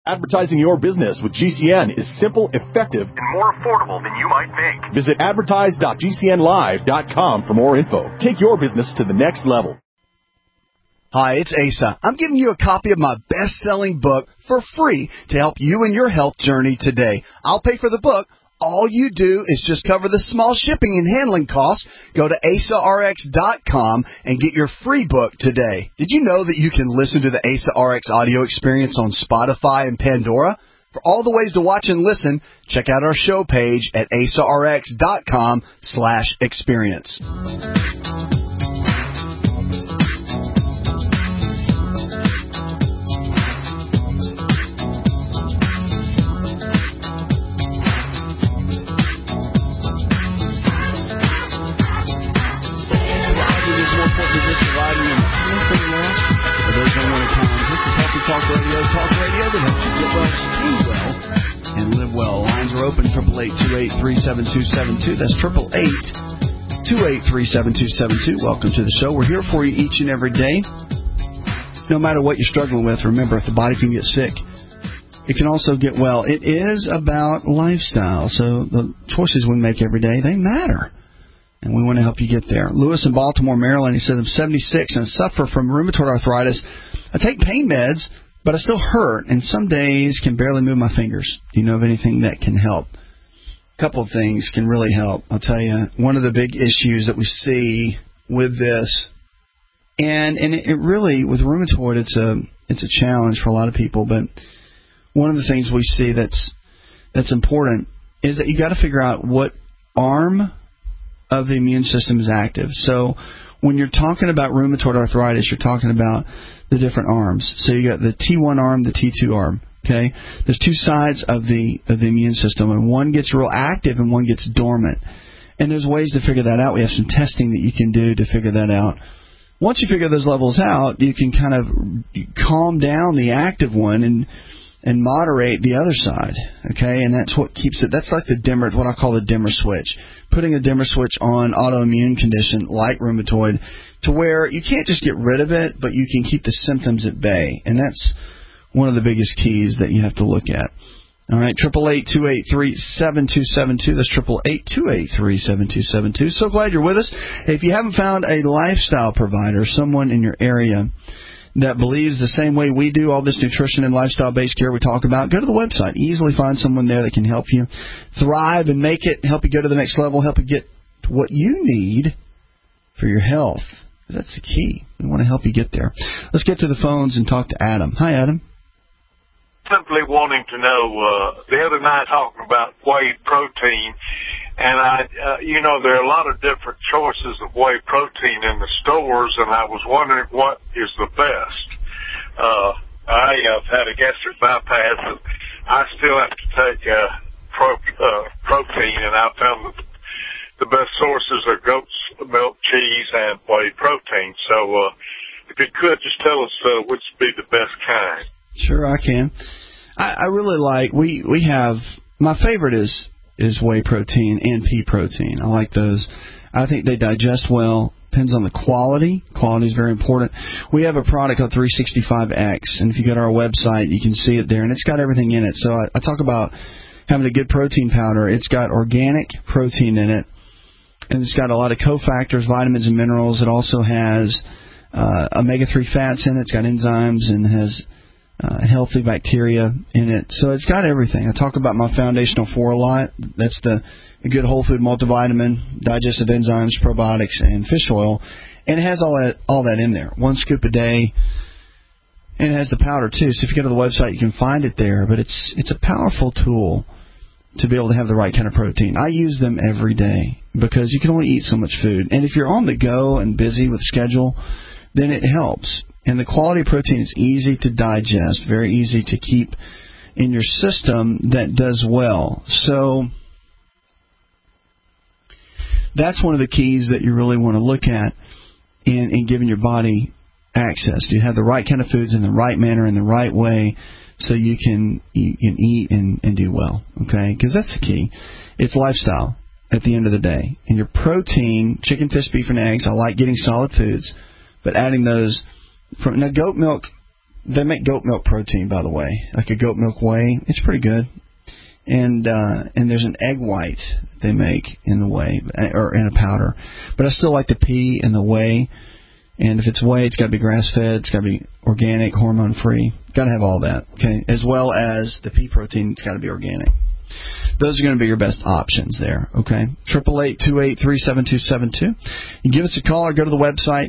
Advertising your business with GCN is simple, effective, and more affordable than you might think. Visit advertise.gcnlive.com for more info. Take your business to the next level. Hi, it's Asa. I'm giving you a copy of my best-selling book for free to help you in your health journey today. I'll pay for the book. All you do is just cover the small shipping and handling costs. Go to AsaRx.com and get your free book today. Did you know that you can listen to the Asa RX audio experience on Spotify and Pandora? For all the ways to watch and listen, check out our show page at AsaRx.com/experience. Talk radio that helps you get well, stay well, and live well. Lines are open, 888-283-7272. That's 888-283-7272. Welcome to the show. We're here for you each and every day. No matter what you're struggling with, remember, if the body can get sick, it can also get well. It is about lifestyle, so the choices we make every day, they matter. And we want to help you get there. Lewis in Baltimore, Maryland, he says, I'm 76 and suffer from rheumatoid arthritis. I take pain meds, but I still hurt, and some days can barely move my fingers. Do you know of anything that can help? A couple of things can really help. I'll tell you, one of the big issues that we see with this, and it really, with rheumatoid, it's a challenge for a lot of people, but one of the things we see that's important is that you got to figure out what arm of the immune system is active. So when you're talking about rheumatoid arthritis, you're talking about the different arms. So you got the T1 arm, the T2 arm. Okay, there's two sides of the immune system, and one gets real active and one gets dormant. And there's ways to figure that out. We have some testing that you can do to figure that out. Once you figure those levels out, you can kind of calm down the active one and moderate the other side. Okay, and that's what keeps it. That's like the dimmer, what I call the dimmer switch. Putting a dimmer switch on autoimmune condition like rheumatoid to where you can't just get rid of it, but you can keep the symptoms at bay. And that's one of the biggest keys that you have to look at. All right, 888-283-7272. That's 888-283-7272. So glad you're with us. If you haven't found a lifestyle provider, someone in your area that believes the same way we do, all this nutrition and lifestyle-based care we talk about, go to the website. Easily find someone there that can help you thrive and make it, help you go to the next level, help you get what you need for your health. That's the key. We want to help you get there. Let's get to the phones and talk to Adam. Hi, Adam. Simply wanting to know, the other night talking about whey protein, and there are a lot of different choices of whey protein in the stores, and I was wondering what is the best. I have had a gastric bypass, and I still have to take protein, and I found that the best sources are goat's milk, cheese, and whey protein. So if you could just tell us which would be the best kind. Sure, I can. I really like, we have, my favorite is whey protein and pea protein. I like those. I think they digest well. Depends on the quality. Quality is very important. We have a product called 365X, and if you go to our website, you can see it there, and it's got everything in it. So I talk about having a good protein powder. It's got organic protein in it, and it's got a lot of cofactors, vitamins, and minerals. It also has omega-3 fats in it. It's got enzymes and has healthy bacteria in it. So it's got everything. I talk about my Foundational 4 a lot. That's the good whole food multivitamin, digestive enzymes, probiotics, and fish oil. And it has all that in there. 1 scoop a day. And it has the powder, too. So if you go to the website, you can find it there. But it's a powerful tool to be able to have the right kind of protein. I use them every day because you can only eat so much food. And if you're on the go and busy with schedule, then it helps. And the quality of protein is easy to digest, very easy to keep in your system that does well. So that's one of the keys that you really want to look at in giving your body access. You have the right kind of foods in the right manner, in the right way, so you can eat and do well, okay? Because that's the key. It's lifestyle at the end of the day. And your protein, chicken, fish, beef, and eggs, I like getting solid foods, but adding those from, now goat milk They make goat milk protein, by the way, like a goat milk whey. It's pretty good. And there's an egg white they make in the whey, or in a powder. But I still like the pea and the whey. And if it's whey, it's got to be grass-fed. It's got to be organic, hormone-free. Got to have all that, okay? As well as the pea protein, it's got to be organic. Those are going to be your best options there, okay? 888-283-7272. You give us a call or go to the website.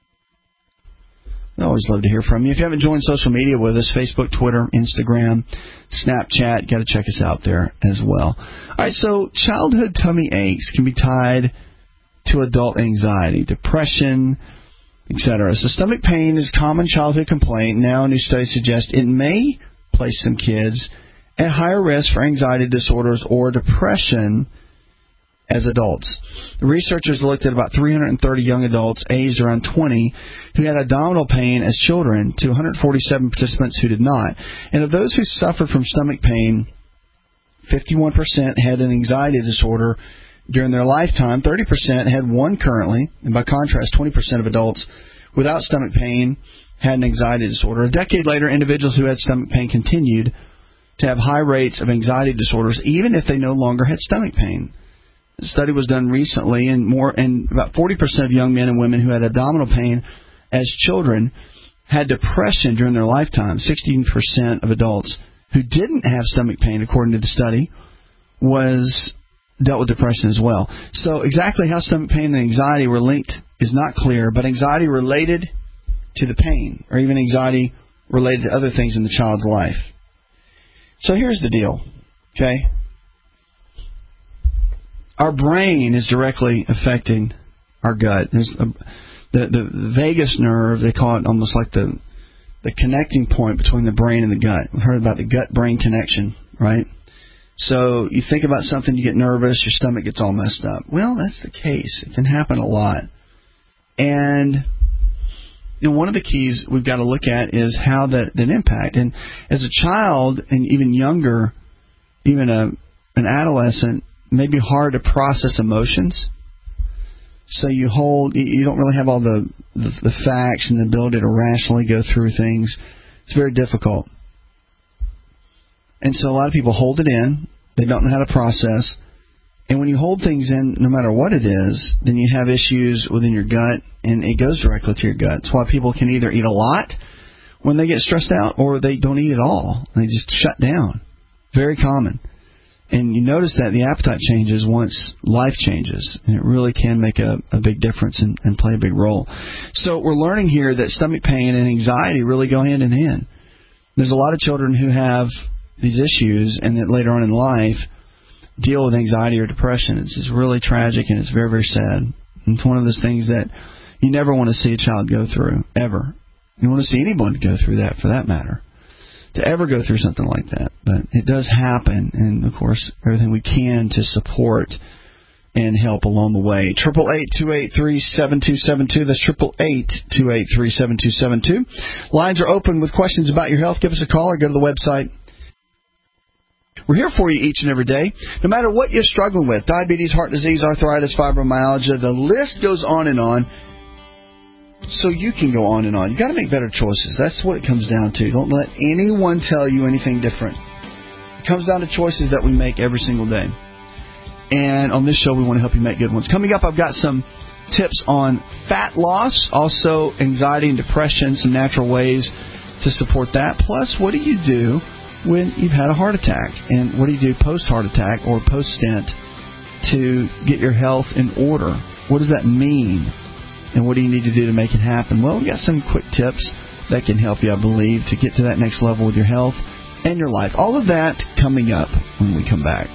I always love to hear from you. If you haven't joined social media with us, Facebook, Twitter, Instagram, Snapchat, got to check us out there as well. All right, so childhood tummy aches can be tied to adult anxiety, depression, etc. So stomach pain is a common childhood complaint. Now new studies suggest it may place some kids at higher risk for anxiety disorders or depression as adults. The researchers looked at about 330 young adults aged around 20 who had abdominal pain as children to 147 participants who did not. And of those who suffered from stomach pain, 51% had an anxiety disorder during their lifetime. 30% had one currently. And by contrast, 20% of adults without stomach pain had an anxiety disorder. A decade later, individuals who had stomach pain continued to have high rates of anxiety disorders even if they no longer had stomach pain. The study was done recently, and about 40% of young men and women who had abdominal pain as children had depression during their lifetime. 16% of adults who didn't have stomach pain, according to the study, dealt with depression as well. So exactly how stomach pain and anxiety were linked is not clear, but anxiety related to the pain, or even anxiety related to other things in the child's life. So here's the deal, okay? Our brain is directly affecting our gut. There's the vagus nerve, they call it almost like the connecting point between the brain and the gut. We've heard about the gut-brain connection, right? So you think about something, you get nervous, your stomach gets all messed up. Well, that's the case. It can happen a lot. And one of the keys we've got to look at is how that impact. And as a child, and even younger, even an adolescent, it may be hard to process emotions. So you don't really have all the facts and the ability to rationally go through things. It's very difficult. And so a lot of people hold it in. They don't know how to process. And when you hold things in, no matter what it is, then you have issues within your gut, and it goes directly to your gut. That's why people can either eat a lot when they get stressed out, or they don't eat at all. They just shut down. Very common. And you notice that the appetite changes once life changes, and it really can make a big difference and play a big role. So we're learning here that stomach pain and anxiety really go hand in hand. There's a lot of children who have these issues, and that later on in life deal with anxiety or depression. It's really tragic, and it's very, very sad. And it's one of those things that you never want to see a child go through, ever. You want to see anyone go through that, for that matter, to ever go through something like that. But it does happen, and, of course, everything we can to support and help along the way. 888-283-7272. That's 888-283-7272. Lines are open with questions about your health. Give us a call or go to the website. We're here for you each and every day, no matter what you're struggling with. Diabetes, heart disease, arthritis, fibromyalgia, the list goes on and on. So you can go on and on. You've got to make better choices. That's what it comes down to. Don't let anyone tell you anything different. It comes down to choices that we make every single day. And on this show, we want to help you make good ones. Coming up, I've got some tips on fat loss, also anxiety and depression, some natural ways to support that. Plus, what do you do when you've had a heart attack? And what do you do post-heart attack or post-stent to get your health in order? What does that mean? And what do you need to do to make it happen? Well, we got some quick tips that can help you, I believe, to get to that next level with your health and your life. All of that coming up when we come back.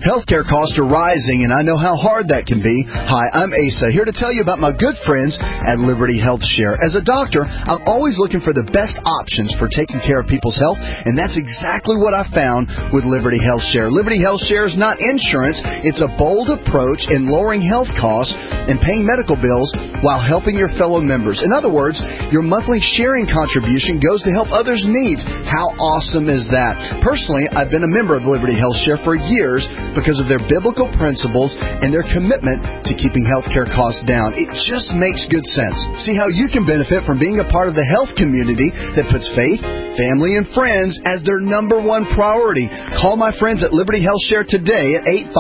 Healthcare costs are rising, and I know how hard that can be. Hi, I'm Asa, here to tell you about my good friends at Liberty Health Share. As a doctor, I'm always looking for the best options for taking care of people's health, and that's exactly what I found with Liberty Health Share. Liberty Health Share is not insurance. It's a bold approach in lowering health costs and paying medical bills while helping your fellow members. In other words, your monthly sharing contribution goes to help others' needs. How awesome is that? Personally, I've been a member of Liberty Health Share for years because of their biblical principles and their commitment to keeping healthcare costs down. It just makes good sense. See how you can benefit from being a part of the health community that puts faith, family, and friends as their number one priority. Call my friends at Liberty Health Share today at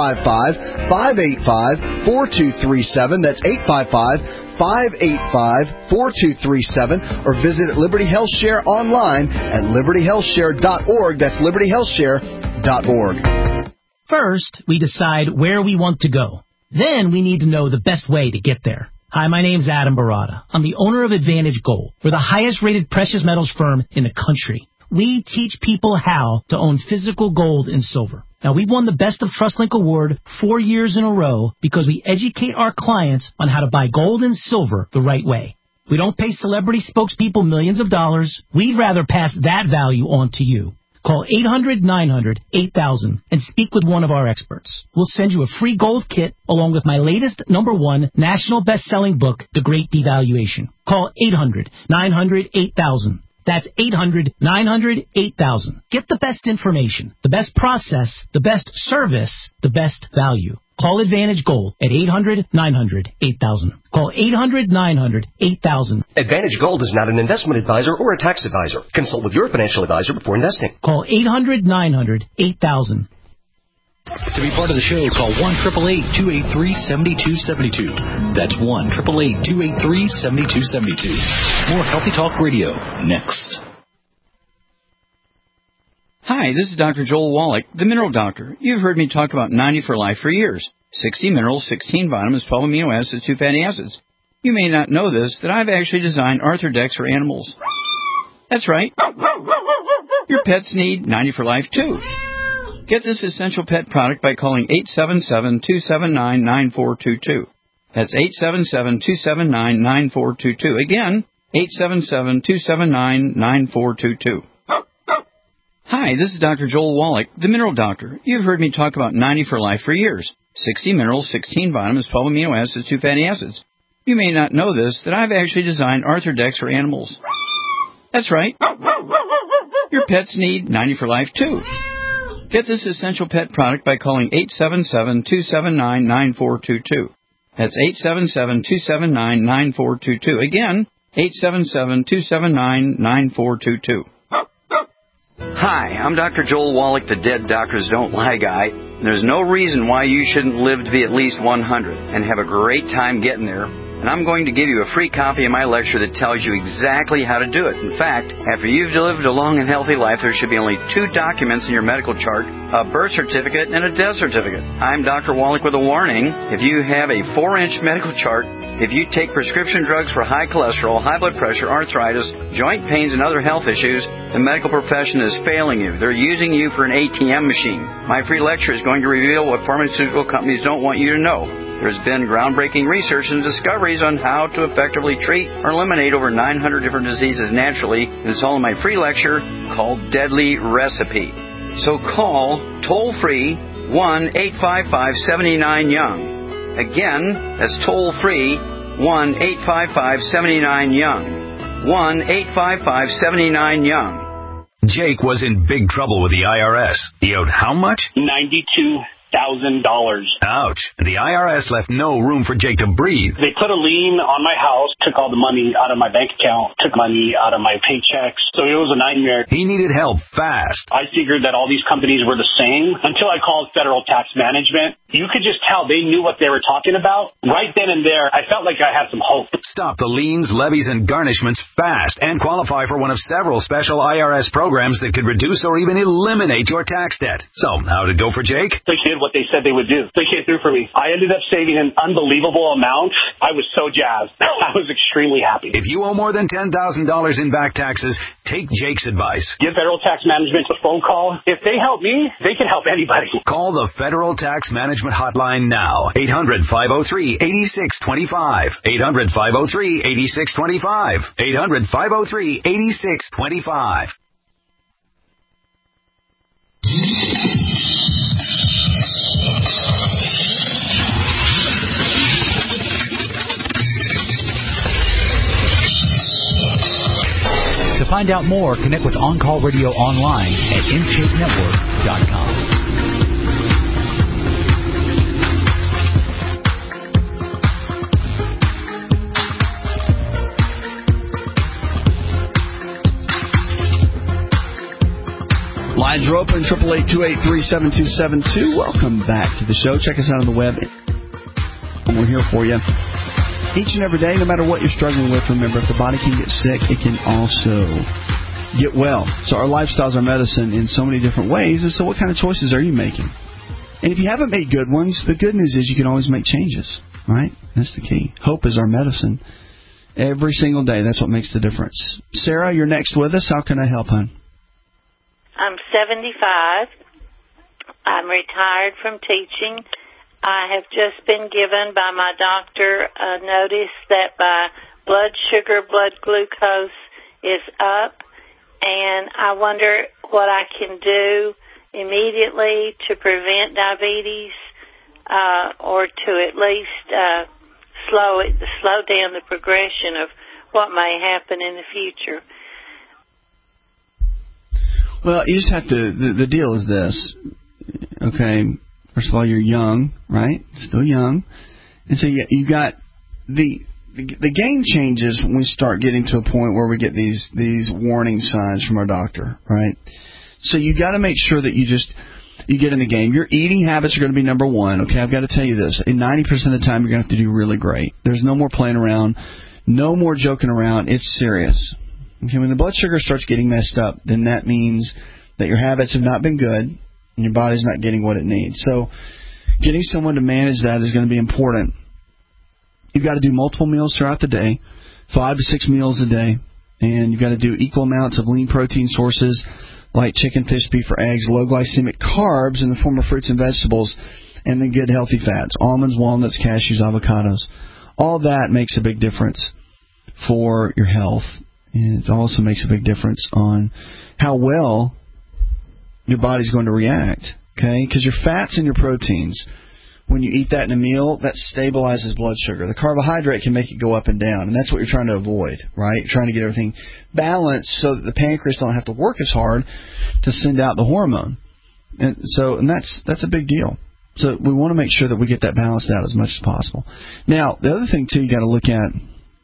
855-585-4237. That's 855-585-4237, or visit Liberty Health Share online at libertyhealthshare.org. That's libertyhealthshare.org. First, we decide where we want to go. Then we need to know the best way to get there. Hi, my name's Adam Barada. I'm the owner of Advantage Gold. We're the highest-rated precious metals firm in the country. We teach people how to own physical gold and silver. Now, we've won the Best of TrustLink Award 4 years in a row because we educate our clients on how to buy gold and silver the right way. We don't pay celebrity spokespeople millions of dollars. We'd rather pass that value on to you. Call 800-900-8000 and speak with one of our experts. We'll send you a free gold kit along with my latest #1 national best-selling book, The Great Devaluation. Call 800-900-8000. That's 800-900-8000. Get the best information, the best process, the best service, the best value. Call Advantage Gold at 800-900-8000. Call 800-900-8000. Advantage Gold is not an investment advisor or a tax advisor. Consult with your financial advisor before investing. Call 800-900-8000. To be part of the show, call 1-888-283-7272. That's 1-888-283-7272. More Healthy Talk Radio next. Hi, this is Dr. Joel Wallach, the Mineral Doctor. You've heard me talk about 90 for Life for years. 60 minerals, 16 vitamins, 12 amino acids, 2 fatty acids. You may not know this, that I've actually designed Arthrodex for animals. That's right. Your pets need 90 for Life, too. Get this essential pet product by calling 877-279-9422. That's 877-279-9422. Again, 877-279-9422. Hi, this is Dr. Joel Wallach, the Mineral Doctor. You've heard me talk about 90 for Life for years. 60 minerals, 16 vitamins, 12 amino acids, 2 fatty acids. You may not know this, that I've actually designed Arthrodex for animals. That's right. Your pets need 90 for Life, too. Get this essential pet product by calling 877-279-9422. That's 877-279-9422. Again, 877-279-9422. Hi, I'm Dr. Joel Wallach, the Dead Doctors Don't Lie guy. There's no reason why you shouldn't live to be at least 100 and have a great time getting there. And I'm going to give you a free copy of my lecture that tells you exactly how to do it. In fact, after you've lived a long and healthy life, there should be only 2 documents in your medical chart, a birth certificate and a death certificate. I'm Dr. Wallach with a warning. If you have a 4-inch medical chart, if you take prescription drugs for high cholesterol, high blood pressure, arthritis, joint pains, and other health issues, the medical profession is failing you. They're using you for an ATM machine. My free lecture is going to reveal what pharmaceutical companies don't want you to know. There's been groundbreaking research and discoveries on how to effectively treat or eliminate over 900 different diseases naturally, and it's all in my free lecture called Deadly Recipe. So call toll-free 1-855-79-YOUNG. Again, that's toll-free 1-855-79-YOUNG. 1-855-79-YOUNG. Jake was in big trouble with the IRS. He owed how much? $92,000. Ouch. The IRS left no room for Jake to breathe. They put a lien on my house, took all the money out of my bank account, took money out of my paychecks. So it was a nightmare. He needed help fast. I figured that all these companies were the same until I called Federal Tax Management. You could just tell they knew what they were talking about. Right then and there, I felt like I had some hope. Stop the liens, levies, and garnishments fast and qualify for one of several special IRS programs that could reduce or even eliminate your tax debt. So, how'd it go for Jake? They did what they said they would do. They came through for me. I ended up saving an unbelievable amount. I was so jazzed. I was extremely happy. If you owe more than $10,000 in back taxes, Take Jake's advice. Give Federal Tax Management a phone call. If they help me, they can help anybody. Call the Federal Tax Management Hotline now. 800-503-8625. 800-503-8625. 800-503-8625. To find out more, connect with On Call Radio online at InShapeNetwork.com. Lines are open, 888-283-7272. Welcome back to the show. Check us out on the web. We're here for you each and every day, no matter what you're struggling with. Remember, if the body can get sick, it can also get well. So our lifestyles are medicine in so many different ways. And so what kind of choices are you making? And if you haven't made good ones, the good news is you can always make changes, right? That's the key. Hope is our medicine. Every single day, that's what makes the difference. Sarah, you're next with us. How can I help, hon? I'm 75. I'm retired from teaching. I have just been given by my doctor a notice that my blood sugar, blood glucose is up, and I wonder what I can do immediately to prevent diabetes or to at least slow down the progression of what may happen in the future. Well, you just have to, the deal is this, okay? First of all, you're young, right? Still young. And so you got the game changes when we start getting to a point where we get these warning signs from our doctor, right? So you got to make sure that you get in the game. Your eating habits are going to be number one, okay? I've got to tell you this. In 90% of the time, you're going to have to do really great. There's no more playing around, no more joking around. It's serious. Okay, when the blood sugar starts getting messed up, then that means that your habits have not been good and your body's not getting what it needs. So getting someone to manage that is going to be important. You've got to do multiple meals throughout the day, 5 to 6 meals a day, and you've got to do equal amounts of lean protein sources like chicken, fish, beef, or eggs, low glycemic carbs in the form of fruits and vegetables, and then good healthy fats, almonds, walnuts, cashews, avocados. All that makes a big difference for your health. And it also makes a big difference on how well your body's going to react, okay? Because your fats and your proteins, when you eat that in a meal, that stabilizes blood sugar. The carbohydrate can make it go up and down, and that's what you're trying to avoid, right? You're trying to get everything balanced so that the pancreas don't have to work as hard to send out the hormone. And that's a big deal. So we want to make sure that we get that balanced out as much as possible. Now, the other thing, too, you got to look at,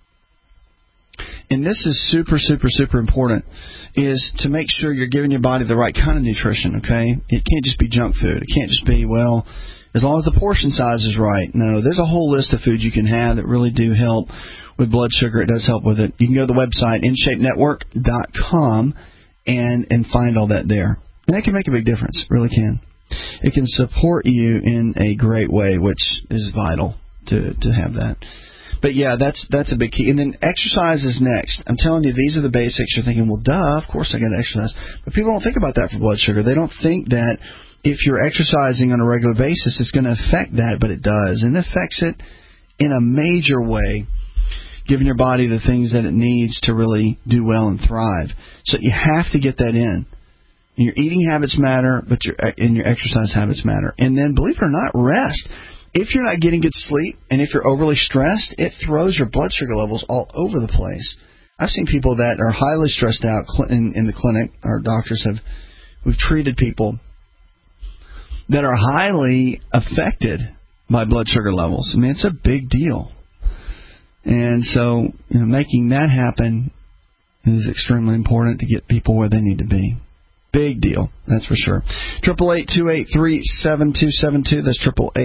and this is super, super, super important, is to make sure you're giving your body the right kind of nutrition, okay? It can't just be junk food. It can't just be, well, as long as the portion size is right. No, there's a whole list of foods you can have that really do help with blood sugar. It does help with it. You can go to the website, InShapeNetwork.com, and find all that there. And that can make a big difference. It really can. It can support you in a great way, which is vital to have that. But, yeah, that's a big key. And then exercise is next. I'm telling you, these are the basics. You're thinking, well, duh, of course I got to exercise. But people don't think about that for blood sugar. They don't think that if you're exercising on a regular basis, it's going to affect that, but it does. And it affects it in a major way, giving your body the things that it needs to really do well and thrive. So you have to get that in. And your eating habits matter, but your exercise habits matter. And then, believe it or not, rest. If you're not getting good sleep and if you're overly stressed, it throws your blood sugar levels all over the place. I've seen people that are highly stressed out in the clinic. Our doctors we've treated people that are highly affected by blood sugar levels. I mean, it's a big deal. And so, making that happen is extremely important to get people where they need to be. Big deal, that's for sure. 888-283-7272. That's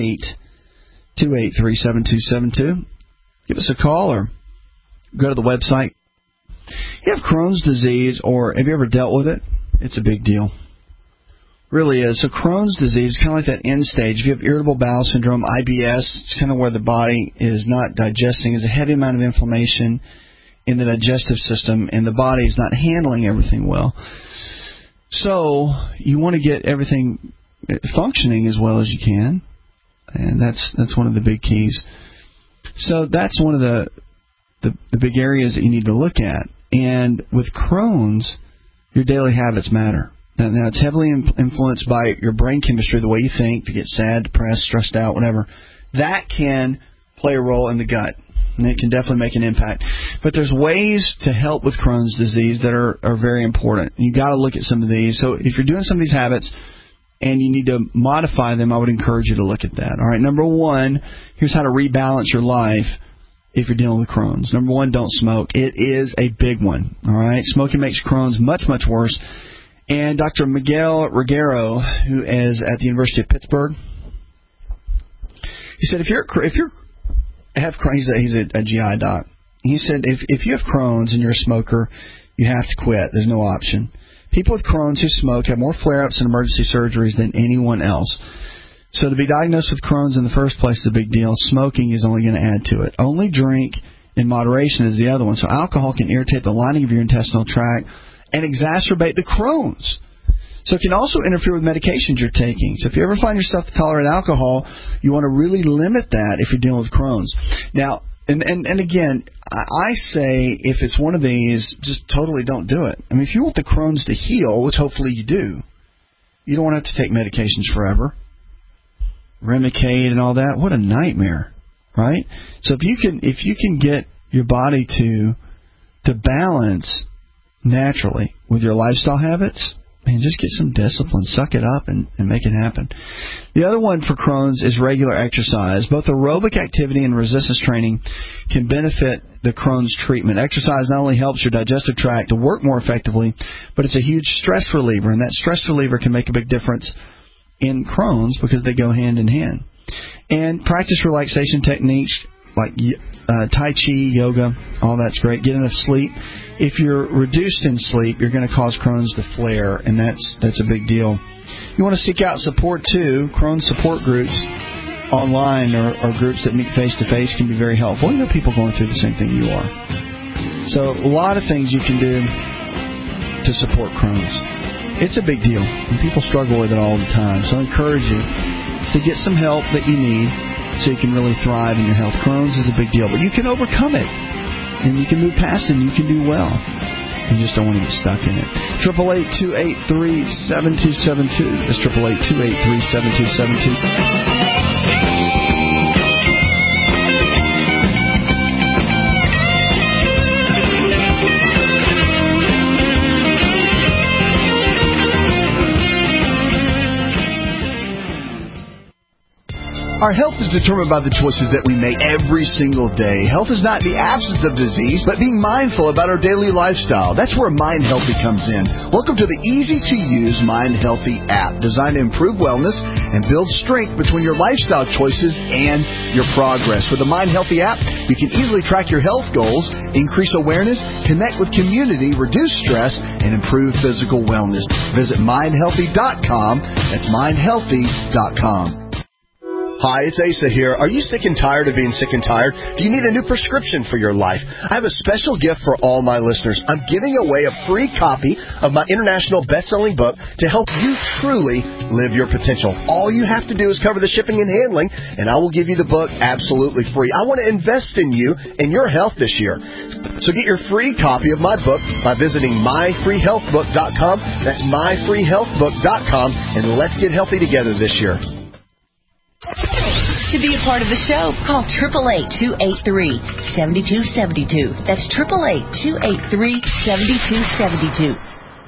888-283-7272. Give us a call or go to the website. You have Crohn's disease, or have you ever dealt with it? It's a big deal. Really is. So Crohn's disease is kind of like that end stage. If you have irritable bowel syndrome, IBS, it's kind of where the body is not digesting. There's a heavy amount of inflammation in the digestive system, and the body is not handling everything well. So you want to get everything functioning as well as you can, and that's one of the big keys. So that's one of the big areas that you need to look at. And with Crohn's, your daily habits matter. Now it's heavily influenced by your brain chemistry, the way you think, if you get sad, depressed, stressed out, whatever. That can play a role in the gut, and it can definitely make an impact. But there's ways to help with Crohn's disease that are very important. You got to look at some of these. So if you're doing some of these habits and you need to modify them, I would encourage you to look at that. All right, number one, here's how to rebalance your life if you're dealing with Crohn's. Number one, don't smoke. It is a big one. All right, smoking makes Crohn's much, much worse. And Dr. Miguel Reguero, who is at the University of Pittsburgh, he said if you have Crohn's, he's a GI doc. He said if you have Crohn's and you're a smoker, you have to quit. There's no option. People with Crohn's who smoke have more flare-ups and emergency surgeries than anyone else. So to be diagnosed with Crohn's in the first place is a big deal. Smoking is only going to add to it. Only drink in moderation is the other one. So alcohol can irritate the lining of your intestinal tract and exacerbate the Crohn's. So it can also interfere with medications you're taking. So if you ever find yourself to tolerate alcohol, you want to really limit that if you're dealing with Crohn's. Now, and again, I say if it's one of these, just totally don't do it. I mean, if you want the Crohn's to heal, which hopefully you do, you don't want to have to take medications forever. Remicade and all that, what a nightmare, right? So if you can get your body to balance naturally with your lifestyle habits, man, just get some discipline, suck it up, and make it happen. The other one for Crohn's is regular exercise. Both aerobic activity and resistance training can benefit the Crohn's treatment. Exercise not only helps your digestive tract to work more effectively, but it's a huge stress reliever, and that stress reliever can make a big difference in Crohn's because they go hand in hand. And practice relaxation techniques like Tai Chi, yoga, all that's great. Get enough sleep. If you're reduced in sleep, you're going to cause Crohn's to flare, and that's a big deal. You want to seek out support, too. Crohn's support groups online or groups that meet face-to-face can be very helpful. You know people going through the same thing you are. So a lot of things you can do to support Crohn's. It's a big deal, and people struggle with it all the time. So I encourage you to get some help that you need so you can really thrive in your health. Crohn's is a big deal, but you can overcome it. And you can move past it and you can do well. You just don't want to get stuck in it. 888-283-7272. That's 888-283-7272. Our health is determined by the choices that we make every single day. Health is not the absence of disease, but being mindful about our daily lifestyle. That's where Mind Healthy comes in. Welcome to the easy-to-use Mind Healthy app, designed to improve wellness and build strength between your lifestyle choices and your progress. With the Mind Healthy app, you can easily track your health goals, increase awareness, connect with community, reduce stress, and improve physical wellness. Visit mindhealthy.com. That's mindhealthy.com. Hi, it's Asa here. Are you sick and tired of being sick and tired? Do you need a new prescription for your life? I have a special gift for all my listeners. I'm giving away a free copy of my international best-selling book to help you truly live your potential. All you have to do is cover the shipping and handling, and I will give you the book absolutely free. I want to invest in you and your health this year. So get your free copy of my book by visiting myfreehealthbook.com. That's myfreehealthbook.com, and let's get healthy together this year. To be a part of the show, call 888-283-7272. That's 888-283-7272.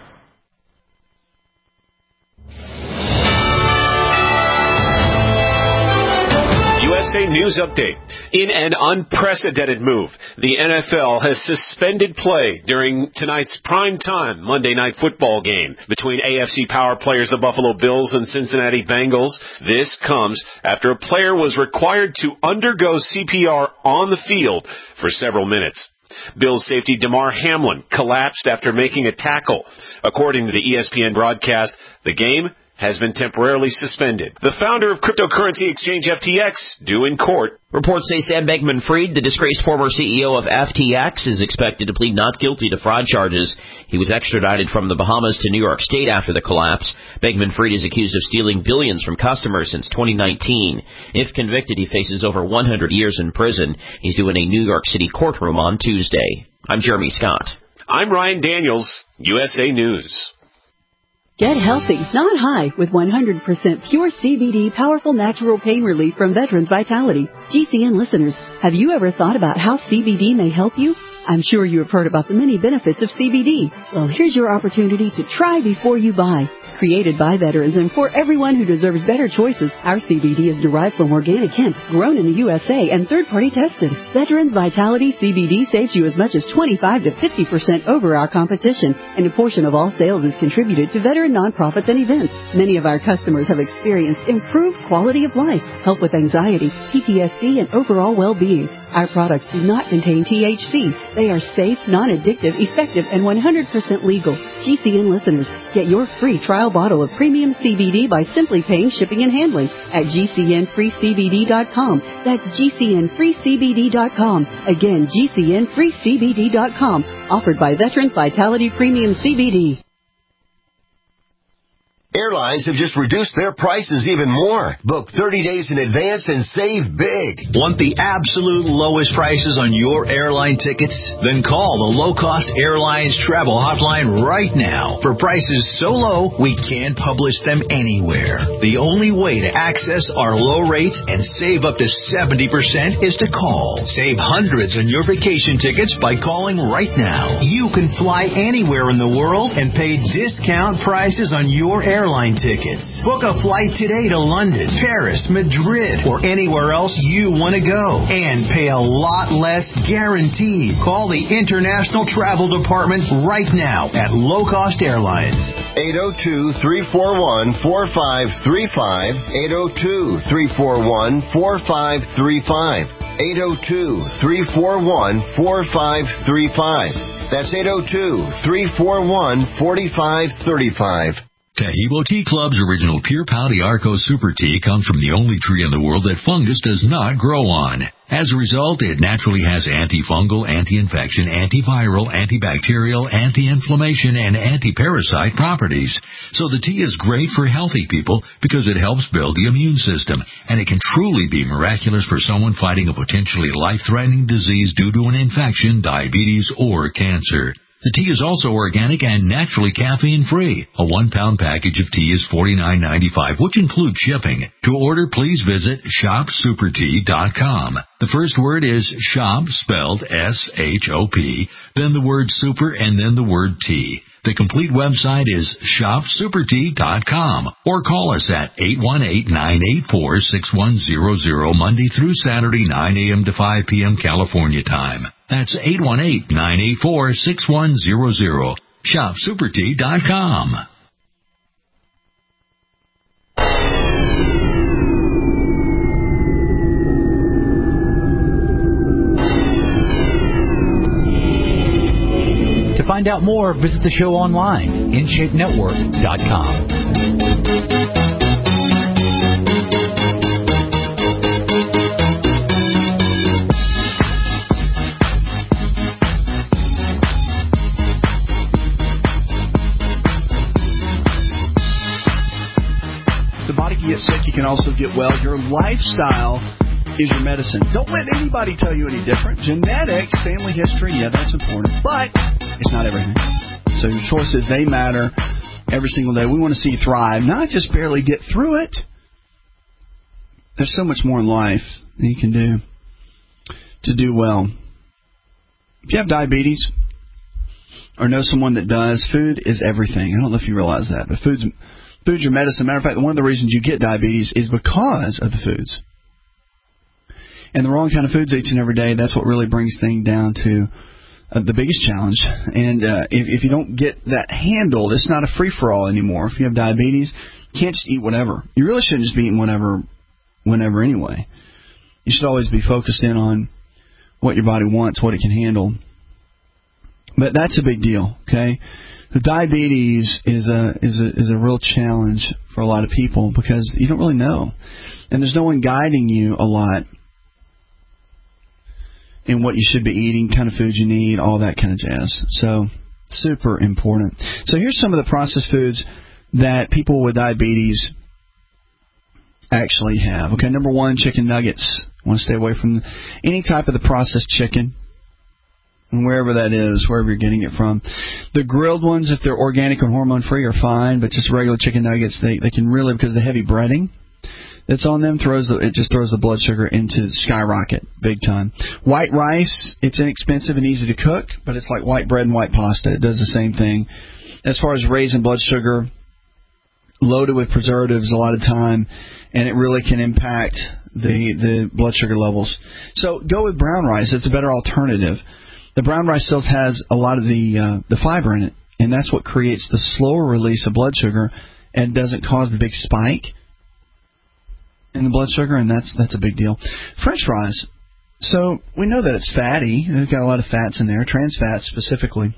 USA News Update. In an unprecedented move, the NFL has suspended play during tonight's primetime Monday Night Football game between AFC power players the Buffalo Bills and Cincinnati Bengals. This comes after a player was required to undergo CPR on the field for several minutes. Bills safety Damar Hamlin collapsed after making a tackle. According to the ESPN broadcast, the game has been temporarily suspended. The founder of cryptocurrency exchange FTX due in court. Reports say Sam Bankman-Fried, the disgraced former CEO of FTX, is expected to plead not guilty to fraud charges. He was extradited from the Bahamas to New York State after the collapse. Bankman-Fried is accused of stealing billions from customers since 2019. If convicted, he faces over 100 years in prison. He's due in a New York City courtroom on Tuesday. I'm Jeremy Scott. I'm Ryan Daniels, USA News. Get healthy, not high, with 100% pure CBD powerful natural pain relief from Veterans Vitality. GCN listeners, have you ever thought about how CBD may help you? I'm sure you have heard about the many benefits of CBD. Well, here's your opportunity to try before you buy. Created by veterans and for everyone who deserves better choices, our CBD is derived from organic hemp, grown in the USA and third-party tested. Veterans Vitality CBD saves you as much as 25 to 50% over our competition, and a portion of all sales is contributed to veteran nonprofits and events. Many of our customers have experienced improved quality of life, help with anxiety, PTSD, and overall well-being. Our products do not contain THC. They are safe, non-addictive, effective, and 100% legal. GCN listeners, get your free trial bottle of premium CBD by simply paying shipping and handling at GCNFreeCBD.com. That's GCNFreeCBD.com. Again, GCNFreeCBD.com. Offered by Veterans Vitality Premium CBD. Airlines have just reduced their prices even more. Book 30 days in advance and save big. Want the absolute lowest prices on your airline tickets? Then call the Low Cost Airlines Travel Hotline right now. For prices so low, we can't publish them anywhere. The only way to access our low rates and save up to 70% is to call. Save hundreds on your vacation tickets by calling right now. You can fly anywhere in the world and pay discount prices on your airline tickets. Book a flight today to London, Paris, Madrid, or anywhere else you want to go. And pay a lot less guaranteed. Call the International Travel Department right now at Low Cost Airlines. 802-341-4535. 802-341-4535. 802-341-4535. That's 802-341-4535. Tahibo Tea Club's original Pure Pau d'Arco Super Tea comes from the only tree in the world that fungus does not grow on. As a result, it naturally has antifungal, anti-infection, antiviral, antibacterial, anti-inflammation, and anti-parasite properties. So the tea is great for healthy people because it helps build the immune system, and it can truly be miraculous for someone fighting a potentially life-threatening disease due to an infection, diabetes, or cancer. The tea is also organic and naturally caffeine-free. A 1-pound package of tea is $49.95, which includes shipping. To order, please visit ShopSuperTea.com. The first word is shop, spelled S-H-O-P, then the word super, and then the word tea. The complete website is ShopSuperTea.com, or call us at 818-984-6100 Monday through Saturday, 9 a.m. to 5 p.m. California time. That's 818-984-6100. ShopSuperTea.com. To find out more, visit the show online, InShapeNetwork.com. The body can get sick, you can also get well. Your lifestyle is your medicine. Don't let anybody tell you any different. Genetics, family history, yeah, that's important, but it's not everything. So your choices, they matter every single day. We want to see you thrive, not just barely get through it. There's so much more in life that you can do to do well. If you have diabetes or know someone that does, food is everything. I don't know if you realize that, but food's your medicine. Matter of fact, one of the reasons you get diabetes is because of the foods. And the wrong kind of foods each and every day, that's what really brings things down to the biggest challenge. And if you don't get that handled, it's not a free-for-all anymore. If you have diabetes, you can't just eat whatever. You really shouldn't just be eating whenever anyway. You should always be focused in on what your body wants, what it can handle. But that's a big deal, okay? The diabetes is a real challenge for a lot of people because you don't really know. And there's no one guiding you a lot in what you should be eating, kind of food you need, all that kind of jazz. So, super important. So here's some of the processed foods that people with diabetes actually have. Okay, number one, chicken nuggets. Want to stay away from any type of the processed chicken. And wherever that is, wherever you're getting it from. The grilled ones, if they're organic and hormone-free, are fine, but just regular chicken nuggets, they can really, because the heavy breading that's on them, it just throws the blood sugar into skyrocket, big time. White rice, it's inexpensive and easy to cook, but it's like white bread and white pasta. It does the same thing. As far as raising blood sugar, loaded with preservatives a lot of time, and it really can impact the blood sugar levels. So go with brown rice. It's a better alternative. The brown rice still has a lot of the fiber in it, and that's what creates the slower release of blood sugar and doesn't cause the big spike in the blood sugar, and that's a big deal. French fries. So we know that it's fatty. They've got a lot of fats in there, trans fats specifically.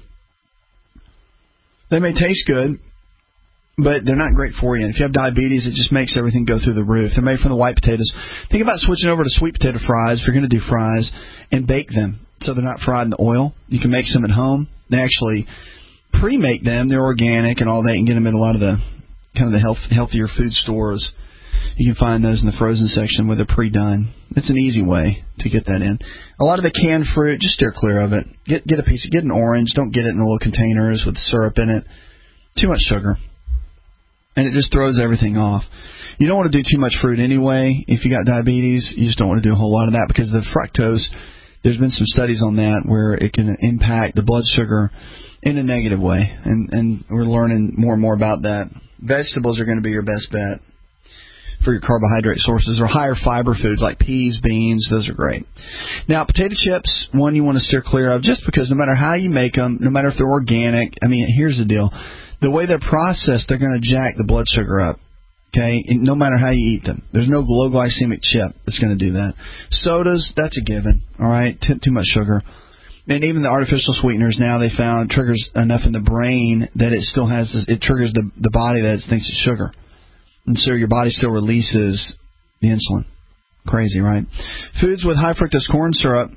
They may taste good, but they're not great for you. And if you have diabetes, it just makes everything go through the roof. They're made from the white potatoes. Think about switching over to sweet potato fries if you're going to do fries and bake them so they're not fried in the oil. You can make some at home. They actually pre-make them. They're organic and all that. You can get them at a lot of the kind of the healthier food stores. You can find those in the frozen section where they're pre-done. It's an easy way to get that in. A lot of the canned fruit, just steer clear of it. Get an orange. Don't get it in the little containers with syrup in it. Too much sugar. And it just throws everything off. You don't want to do too much fruit anyway. If you got diabetes, you just don't want to do a whole lot of that because the fructose, there's been some studies on that where it can impact the blood sugar in a negative way. And we're learning more and more about that. Vegetables are going to be your best bet for your carbohydrate sources, or higher fiber foods like peas, beans. Those are great. Now, potato chips, one you want to steer clear of just because no matter how you make them, no matter if they're organic, I mean, here's the deal. The way they're processed, they're going to jack the blood sugar up, okay, and no matter how you eat them. There's no low glycemic chip that's going to do that. Sodas, that's a given, all right, too much sugar. And even the artificial sweeteners now they found triggers enough in the brain that it still has this, it triggers the body that it thinks it's sugar. And so your body still releases the insulin. Crazy, right? Foods with high fructose corn syrup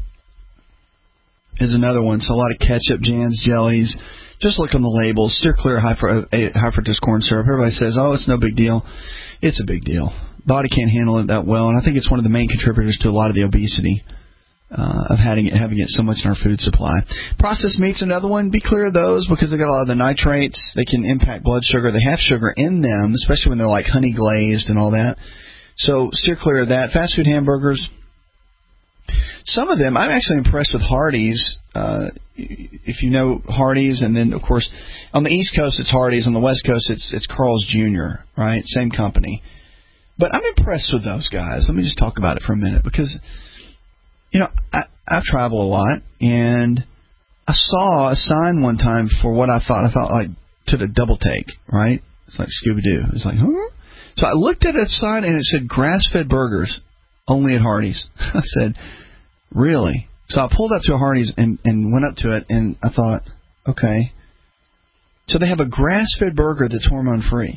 is another one. So a lot of ketchup, jams, jellies. Just look on the labels. Steer clear of high fructose corn syrup. Everybody says, oh, it's no big deal. It's a big deal. Body can't handle it that well, and I think it's one of the main contributors to a lot of the obesity of having it so much in our food supply. Processed meat's another one. Be clear of those because they got a lot of the nitrates. They can impact blood sugar. They have sugar in them, especially when they're like honey glazed and all that. So steer clear of that. Fast food hamburgers. Some of them, I'm actually impressed with Hardee's. If you know Hardee's, and then, of course, on the East Coast it's Hardee's. On the West Coast it's Carl's Jr., right? Same company. But I'm impressed with those guys. Let me just talk about it for a minute because, you know, I travel a lot, and I saw a sign one time for what I thought like took a double take, right? It's like Scooby-Doo. It's like, huh? So I looked at a sign, and it said grass-fed burgers only at Hardee's. I said, really? So I pulled up to a Hardee's and went up to it, and I thought, okay. So they have a grass-fed burger that's hormone-free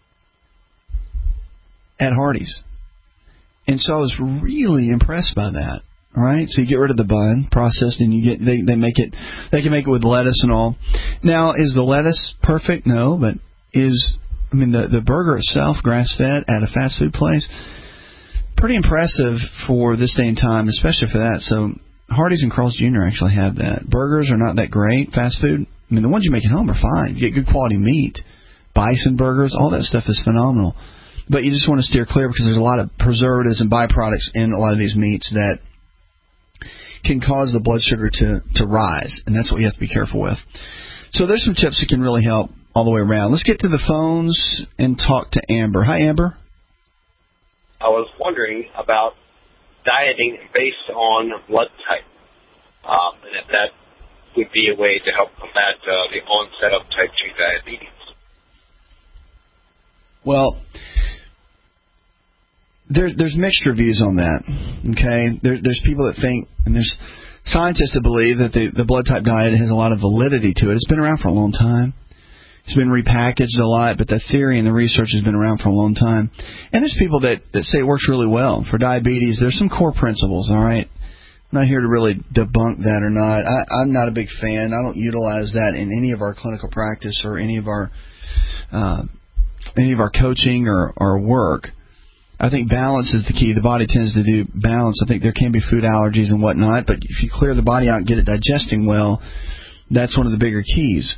at Hardee's. And so I was really impressed by that. All right, so you get rid of the bun, processed, and they can make it with lettuce and all. Now, is the lettuce perfect? No, but the burger itself, grass-fed at a fast food place, pretty impressive for this day and time, especially for that. So Hardee's and Carl's Jr. actually have that. Burgers are not that great. Fast food, the ones you make at home are fine. You get good quality meat. Bison burgers, all that stuff is phenomenal. But you just want to steer clear because there's a lot of preservatives and byproducts in a lot of these meats that can cause the blood sugar to rise, and that's what you have to be careful with. So there's some tips that can really help all the way around. Let's get to the phones and talk to Amber. Hi, Amber. I was wondering about dieting based on blood type, and if that would be a way to help combat the onset of type 2 diabetes. Well, there's mixed reviews on that. Okay, there's people that think, and there's scientists believe that the blood type diet has a lot of validity to it. It's been around for a long time. It's been repackaged a lot, but the theory and the research has been around for a long time. And there's people that say it works really well. For diabetes, there's some core principles, all right? I'm not here to really debunk that or not. I'm not a big fan. I don't utilize that in any of our clinical practice or any of our coaching or work. I think balance is the key. The body tends to do balance. I think there can be food allergies and whatnot, but if you clear the body out and get it digesting well, that's one of the bigger keys.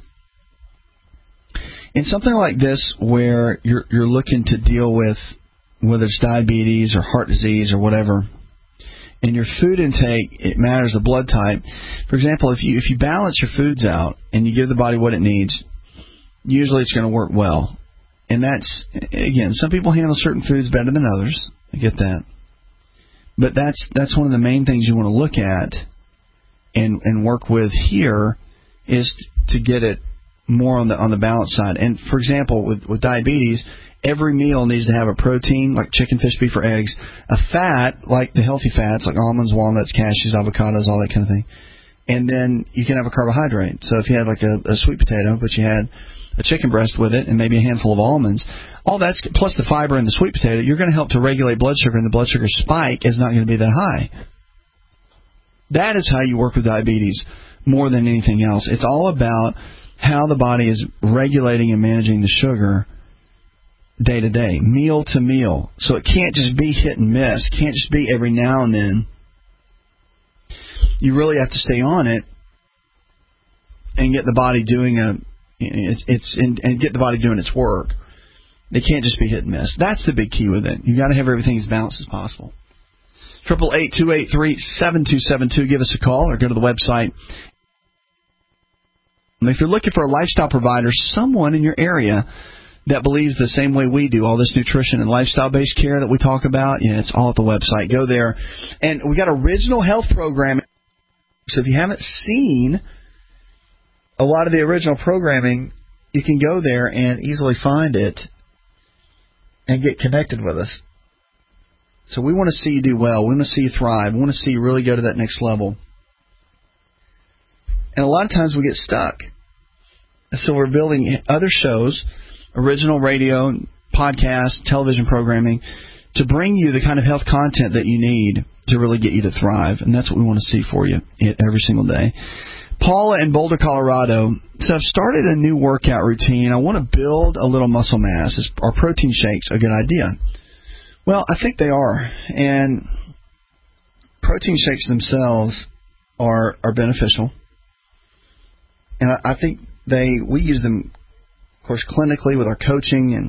In something like this where you're looking to deal with whether it's diabetes or heart disease or whatever, and your food intake, it matters the blood type. For example, if you balance your foods out and you give the body what it needs, usually it's going to work well. And that's, again, some people handle certain foods better than others. I get that. But that's one of the main things you want to look at and work with here is to get it more on the balance side. And for example, with diabetes, every meal needs to have a protein like chicken, fish, beef, or eggs, a fat like the healthy fats like almonds, walnuts, cashews, avocados, all that kind of thing. And then you can have a carbohydrate. So if you had like a sweet potato, but you had a chicken breast with it and maybe a handful of almonds, all that's plus the fiber in the sweet potato, you're going to help to regulate blood sugar, and the blood sugar spike is not going to be that high. That is how you work with diabetes more than anything else. It's all about how the body is regulating and managing the sugar day to day, meal to meal. So it can't just be hit and miss. It can't just be every now and then. You really have to stay on it and get the body doing get the body doing its work. It can't just be hit and miss. That's the big key with it. You've got to have everything as balanced as possible. 888-283-7272. Give us a call or go to the website. If you're looking for a lifestyle provider, someone in your area that believes the same way we do, all this nutrition and lifestyle-based care that we talk about, it's all at the website. Go there. And we got original health programming. So if you haven't seen a lot of the original programming, you can go there and easily find it and get connected with us. So we want to see you do well. We want to see you thrive. We want to see you really go to that next level. And a lot of times we get stuck. So we're building other shows, original radio, podcast, television programming, to bring you the kind of health content that you need to really get you to thrive. And that's what we want to see for you every single day. Paula in Boulder, Colorado, said, I've started a new workout routine. I want to build a little muscle mass. Are protein shakes a good idea? Well, I think they are. And protein shakes themselves are beneficial. And I think we use them, of course, clinically with our coaching, and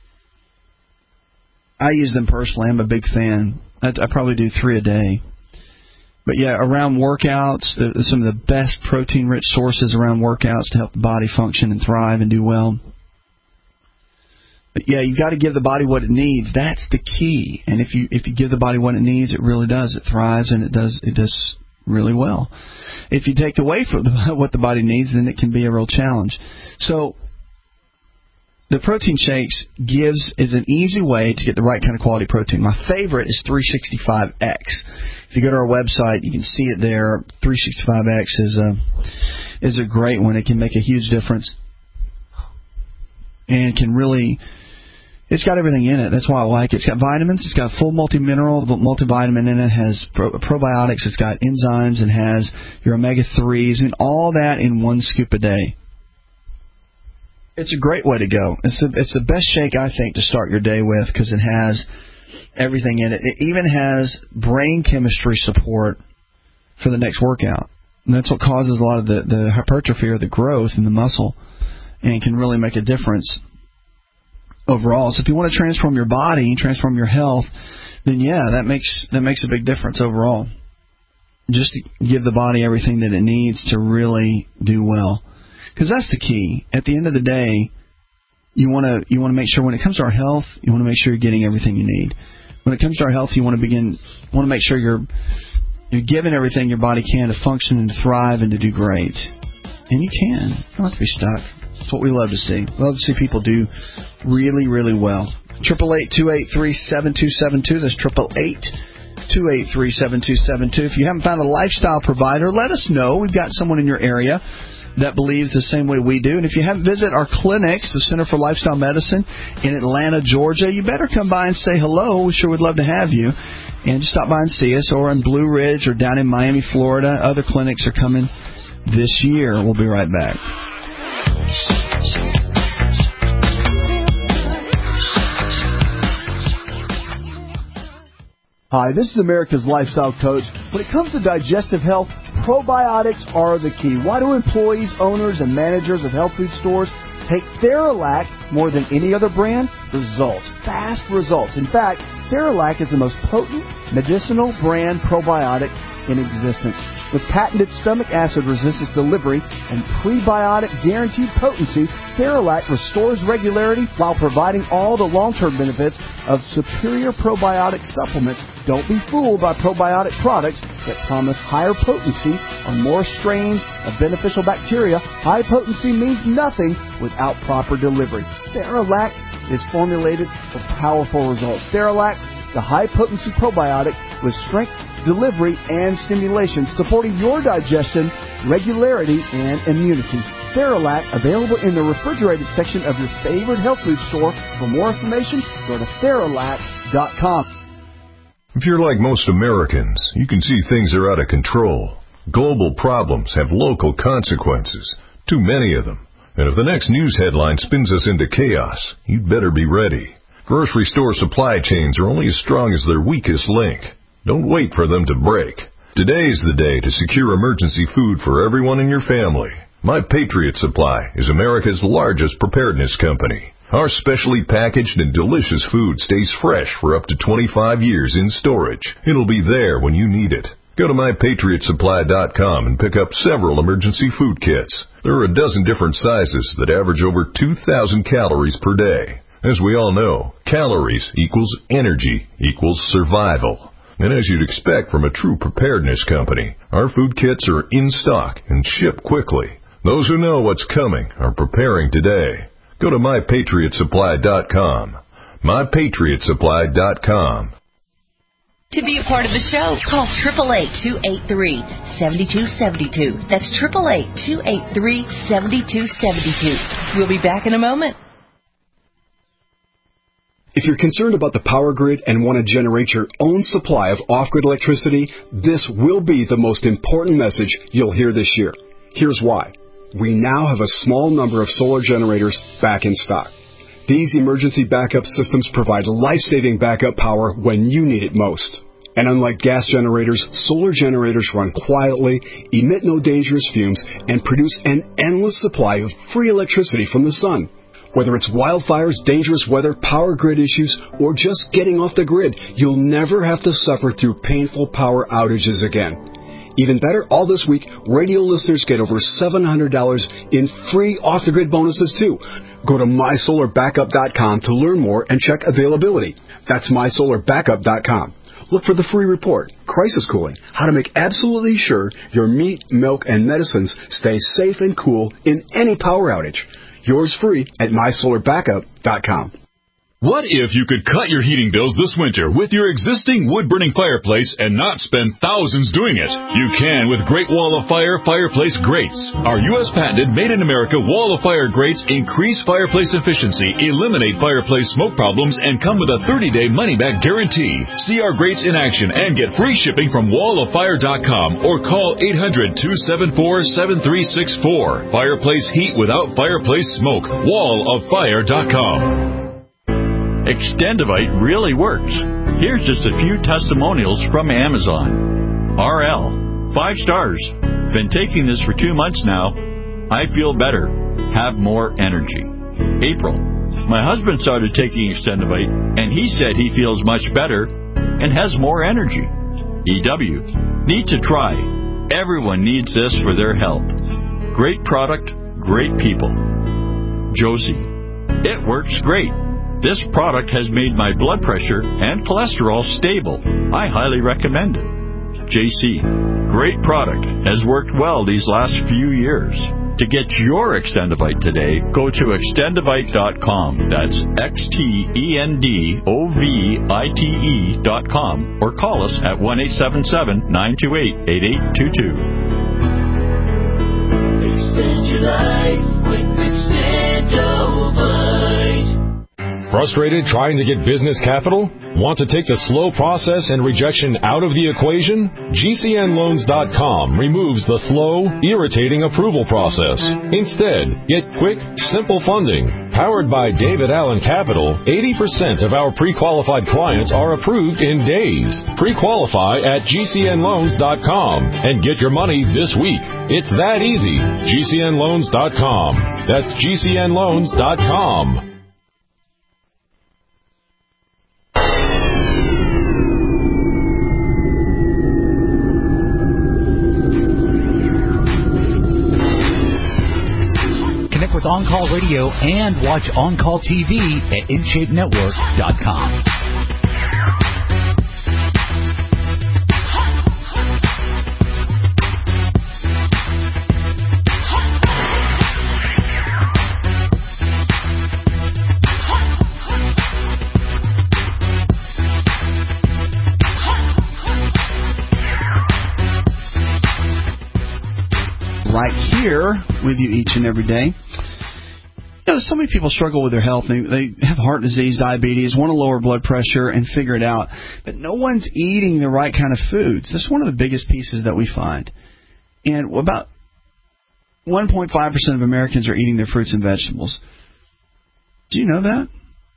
I use them personally. I'm a big fan. I probably do 3 a day. But yeah, around workouts, some of the best protein-rich sources around workouts to help the body function and thrive and do well. But yeah, you've got to give the body what it needs. That's the key. And if you give the body what it needs, it really does. It thrives, and it does really well. If you take away from what the body needs, then it can be a real challenge. So the protein shakes is an easy way to get the right kind of quality protein. My favorite is 365X. If you go to our website, you can see it there. 365X is a great one. It can make a huge difference, and it's got everything in it. That's why I like it. It's got vitamins. It's got full multi-mineral, multivitamin in it. It has probiotics. It's got enzymes. It has your omega-3s, and all that in one scoop a day. It's a great way to go. It's the best shake, I think, to start your day with, because it has everything in it. It even has brain chemistry support for the next workout. And that's what causes a lot of the hypertrophy or the growth in the muscle, and can really make a difference overall. So if you want to transform your body, transform your health, then yeah, that makes a big difference overall. Just to give the body everything that it needs to really do well. Because that's the key. At the end of the day, you want to make sure when it comes to our health, you want to make sure you're getting everything you need. When it comes to our health, you want to make sure you're giving everything your body can to function and to thrive and to do great. And you can. You don't have to be stuck. That's what we love to see. We love to see people do really, really well. 888-283-7272. That's 283-7272. If you haven't found a lifestyle provider, let us know. We've got someone in your area that believes the same way we do. And if you haven't visited our clinics, the Center for Lifestyle Medicine in Atlanta, Georgia, you better come by and say hello. We sure would love to have you. And just stop by and see us, or in Blue Ridge or down in Miami, Florida. Other clinics are coming this year. We'll be right back. Hi, this is America's Lifestyle Coach. When it comes to digestive health, probiotics are the key. Why do employees, owners, and managers of health food stores take Theralac more than any other brand? Results. Fast results. In fact, Theralac is the most potent medicinal brand probiotic in existence. With patented stomach acid resistance delivery and prebiotic guaranteed potency, Theralac restores regularity while providing all the long-term benefits of superior probiotic supplements. Don't be fooled by probiotic products that promise higher potency or more strains of beneficial bacteria. High potency means nothing without proper delivery. Theralac is formulated for powerful results. Theralac, the high-potency probiotic with strength, delivery, and stimulation, supporting your digestion, regularity, and immunity. Theralac, available in the refrigerated section of your favorite health food store. For more information, go to Theralac.com. If you're like most Americans, you can see things are out of control. Global problems have local consequences, too many of them. And if the next news headline spins us into chaos, you'd better be ready. Grocery store supply chains are only as strong as their weakest link. Don't wait for them to break. Today's the day to secure emergency food for everyone in your family. My Patriot Supply is America's largest preparedness company. Our specially packaged and delicious food stays fresh for up to 25 years in storage. It'll be there when you need it. Go to MyPatriotSupply.com and pick up several emergency food kits. There are a dozen different sizes that average over 2,000 calories per day. As we all know, calories equals energy equals survival. And as you'd expect from a true preparedness company, our food kits are in stock and ship quickly. Those who know what's coming are preparing today. Go to MyPatriotSupply.com. MyPatriotSupply.com. To be a part of the show, call 888-283-7272. That's 888-283-7272. We'll be back in a moment. If you're concerned about the power grid and want to generate your own supply of off-grid electricity, this will be the most important message you'll hear this year. Here's why. We now have a small number of solar generators back in stock. These emergency backup systems provide life-saving backup power when you need it most. And unlike gas generators, solar generators run quietly, emit no dangerous fumes, and produce an endless supply of free electricity from the sun. Whether it's wildfires, dangerous weather, power grid issues, or just getting off the grid, you'll never have to suffer through painful power outages again. Even better, all this week, radio listeners get over $700 in free off-the-grid bonuses, too. Go to MySolarBackup.com to learn more and check availability. That's MySolarBackup.com. Look for the free report, Crisis Cooling, how to make absolutely sure your meat, milk, and medicines stay safe and cool in any power outage. Yours free at MySolarBackup.com. What if you could cut your heating bills this winter with your existing wood-burning fireplace and not spend thousands doing it? You can with Great Wall of Fire fireplace grates. Our U.S. patented made-in-America Wall of Fire grates increase fireplace efficiency, eliminate fireplace smoke problems, and come with a 30-day money-back guarantee. See our grates in action and get free shipping from walloffire.com or call 800-274-7364. Fireplace heat without fireplace smoke. walloffire.com. Extendivite really works. Here's just a few testimonials from Amazon. RL, 5 stars. Been taking this for 2 months now. I feel better. Have more energy. April, my husband started taking Extendivite, and he said he feels much better and has more energy. EW, need to try. Everyone needs this for their health. Great product, great people. Josie, it works great. This product has made my blood pressure and cholesterol stable. I highly recommend it. JC, great product. Has worked well these last few years. To get your Extendovite today, go to extendovite.com. That's XTENDOVITE.com, or call us at 1-877-928-8822. Extend your life with Extendovite. Frustrated trying to get business capital? Want to take the slow process and rejection out of the equation? GCNLoans.com removes the slow, irritating approval process. Instead, get quick, simple funding. Powered by David Allen Capital, 80% of our pre-qualified clients are approved in days. Pre-qualify at GCNLoans.com and get your money this week. It's that easy. GCNLoans.com. That's GCNLoans.com. With On Call Radio and watch On Call TV at InShapeNetwork.com. Right here with you each and every day. You know, so many people struggle with their health. They have heart disease, diabetes, want to lower blood pressure and figure it out. But no one's eating the right kind of foods. This is one of the biggest pieces that we find. And about 1.5% of Americans are eating their fruits and vegetables. Do you know that?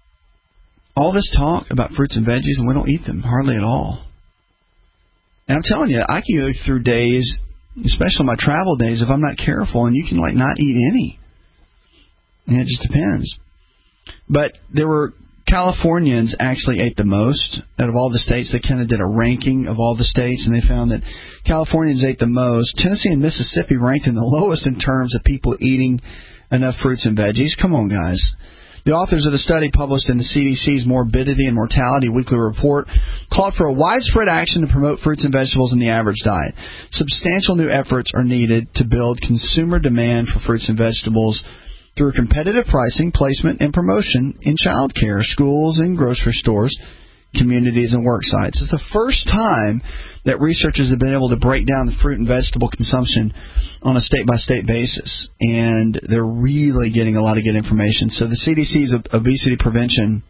All this talk about fruits and veggies, and we don't eat them hardly at all. And I'm telling you, I can go through days, especially my travel days, if I'm not careful, and you can not eat any. And it just depends. But there were Californians actually ate the most out of all the states. They kind of did a ranking of all the states, and they found that Californians ate the most. Tennessee and Mississippi ranked in the lowest in terms of people eating enough fruits and veggies. Come on, guys. The authors of the study, published in the CDC's Morbidity and Mortality Weekly Report, called for a widespread action to promote fruits and vegetables in the average diet. Substantial new efforts are needed to build consumer demand for fruits and vegetables through competitive pricing, placement, and promotion in child care, schools and grocery stores, communities, and work sites. It's the first time that researchers have been able to break down the fruit and vegetable consumption on a state-by-state basis, and they're really getting a lot of good information. So the CDC's Obesity Prevention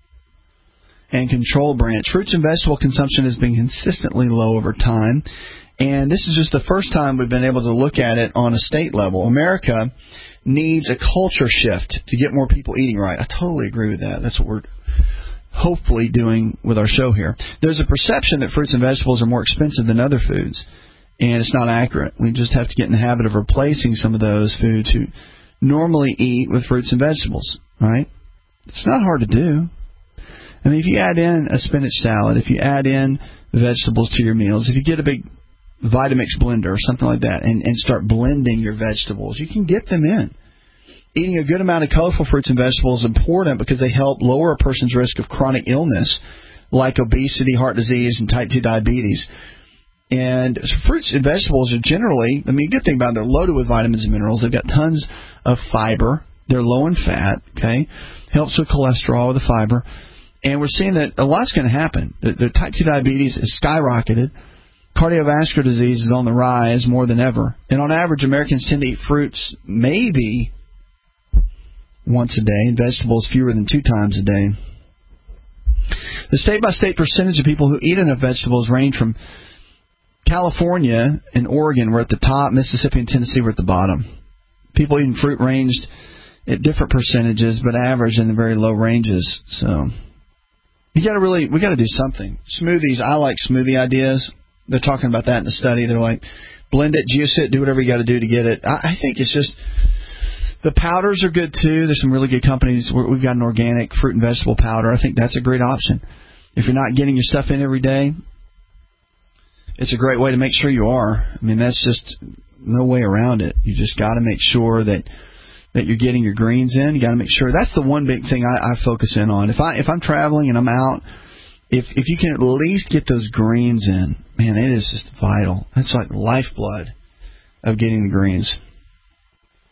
and Control Branch, fruits and vegetable consumption has been consistently low over time, and this is just the first time we've been able to look at it on a state level. America needs a culture shift to get more people eating right. I totally agree with that. That's what we're hopefully doing with our show here. There's a perception that fruits and vegetables are more expensive than other foods, and it's not accurate. We just have to get in the habit of replacing some of those foods who normally eat with fruits and vegetables, right? It's not hard to do. I mean, if you add in a spinach salad, if you add in vegetables to your meals, if you get a big Vitamix blender or something like that and start blending your vegetables, you can get them in. Eating a good amount of colorful fruits and vegetables is important because they help lower a person's risk of chronic illness like obesity, heart disease, and type 2 diabetes. And fruits and vegetables are generally, the good thing about them, they're loaded with vitamins and minerals. They've got tons of fiber. They're low in fat, okay? Helps with cholesterol with the fiber. And we're seeing that a lot's going to happen. The type 2 diabetes is skyrocketed. Cardiovascular disease is on the rise more than ever. And on average, Americans tend to eat fruits maybe once a day and vegetables fewer than 2 times a day. The state-by-state percentage of people who eat enough vegetables range from California and Oregon were at the top, Mississippi and Tennessee were at the bottom. People eating fruit ranged at different percentages, but average in the very low ranges. So we got to do something. Smoothies, I like smoothie ideas. They're talking about that in the study. They're like, blend it, juice it, do whatever you got to do to get it. I think it's just, the powders are good too. There's some really good companies. We've got an organic fruit and vegetable powder. I think that's a great option. If you're not getting your stuff in every day, it's a great way to make sure you are. I mean, that's just no way around it. You just got to make sure that you're getting your greens in. You got to make sure. That's the one big thing I focus in on. If I'm traveling and I'm out, if you can at least get those greens in, man, it is just vital. That's like the lifeblood of getting the greens.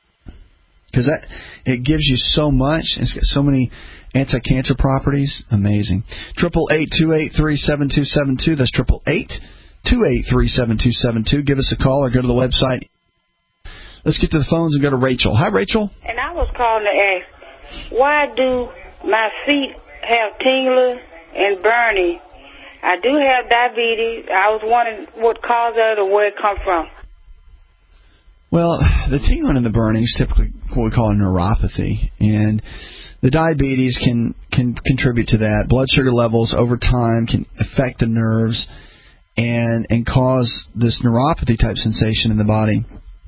because it gives you so much. It's got so many anti-cancer properties. Amazing. 888-283-7272. That's 888-283-7272. Give us a call or go to the website. Let's get to the phones and go to Rachel. Hi, Rachel. And I was calling to ask, why do my feet have tingling and burning? I do have diabetes. I was wondering what caused it or where it come from. Well, the tingling and the burning is typically what we call a neuropathy, and the diabetes can contribute to that. Blood sugar levels over time can affect the nerves and cause this neuropathy type sensation in the body.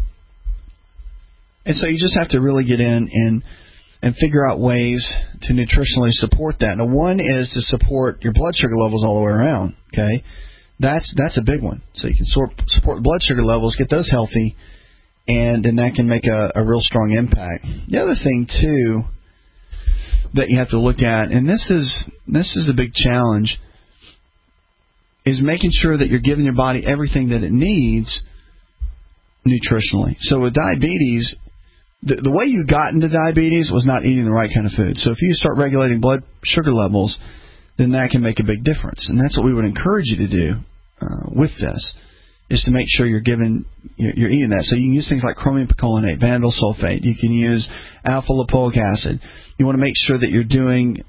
And so you just have to really get in and figure out ways to nutritionally support that. Now, one is to support your blood sugar levels all the way around. Okay, that's a big one. So you can support blood sugar levels, get those healthy, and then that can make a real strong impact. The other thing too that you have to look at, and this is a big challenge, is making sure that you're giving your body everything that it needs nutritionally. So with diabetes, the way you got into diabetes was not eating the right kind of food. So if you start regulating blood sugar levels, then that can make a big difference. And that's what we would encourage you to do with this, is to make sure you're eating that. So you can use things like chromium picolinate, vanadyl sulfate. You can use alpha-lipoic acid. You want to make sure that you're doing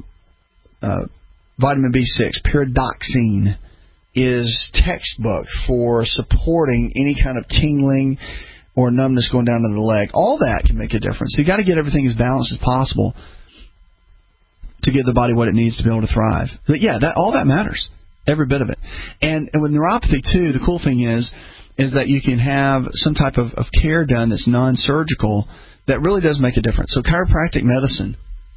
vitamin B6. Pyridoxine is textbook for supporting any kind of tingling or numbness going down to the leg. All that can make a difference. So you've got to get everything as balanced as possible to give the body what it needs to be able to thrive. But yeah, all that matters. Every bit of it. And with neuropathy, too, the cool thing is that you can have some type of care done that's non-surgical that really does make a difference. So chiropractic medicine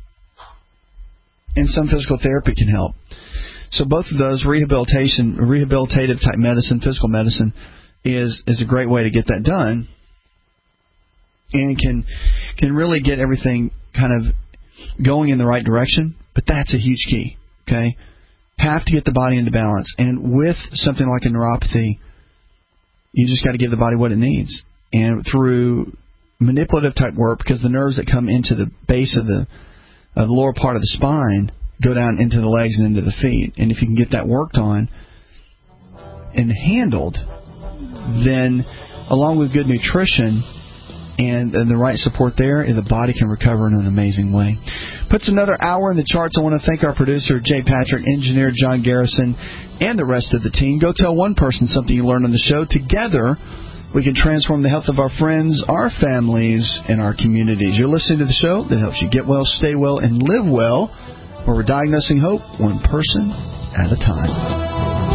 and some physical therapy can help. So both of those, rehabilitative type medicine, physical medicine, is a great way to get that done, and can really get everything kind of going in the right direction. But that's a huge key. Okay, have to get the body into balance, and with something like a neuropathy, you just got to give the body what it needs, and through manipulative type work, because the nerves that come into the base of the lower part of the spine go down into the legs and into the feet. And if you can get that worked on and handled, then along with good nutrition and the right support there, the body can recover in an amazing way. Puts another hour in the charts. I want to thank our producer, Jay Patrick, engineer John Garrison, and the rest of the team. Go tell one person something you learned on the show. Together, we can transform the health of our friends, our families, and our communities. You're listening to the show that helps you get well, stay well, and live well, where we're diagnosing hope one person at a time.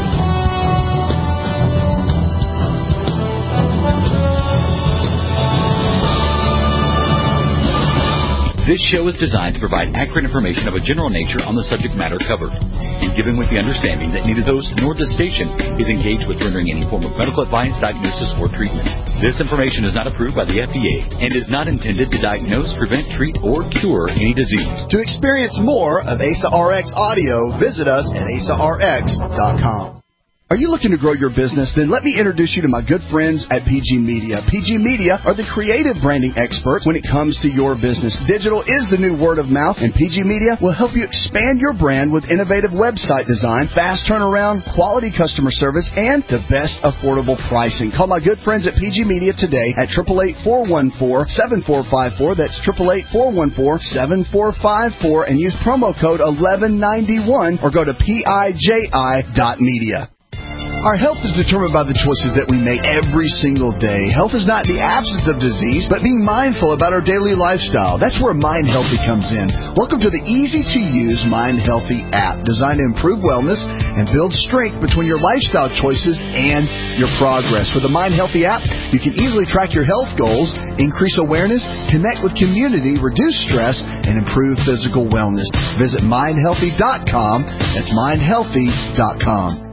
This show is designed to provide accurate information of a general nature on the subject matter covered, and given with the understanding that neither the host nor the station is engaged with rendering any form of medical advice, diagnosis, or treatment. This information is not approved by the FDA and is not intended to diagnose, prevent, treat, or cure any disease. To experience more of ASA RX audio, visit us at asarx.com. Are you looking to grow your business? Then let me introduce you to my good friends at PG Media. PG Media are the creative branding experts when it comes to your business. Digital is the new word of mouth, and PG Media will help you expand your brand with innovative website design, fast turnaround, quality customer service, and the best affordable pricing. Call my good friends at PG Media today at 888-414-7454. That's 888-414-7454, and use promo code 1191 or go to PIJI.media. Our health is determined by the choices that we make every single day. Health is not the absence of disease, but being mindful about our daily lifestyle. That's where Mind Healthy comes in. Welcome to the easy-to-use Mind Healthy app, designed to improve wellness and build strength between your lifestyle choices and your progress. With the Mind Healthy app, you can easily track your health goals, increase awareness, connect with community, reduce stress, and improve physical wellness. Visit mindhealthy.com. That's mindhealthy.com.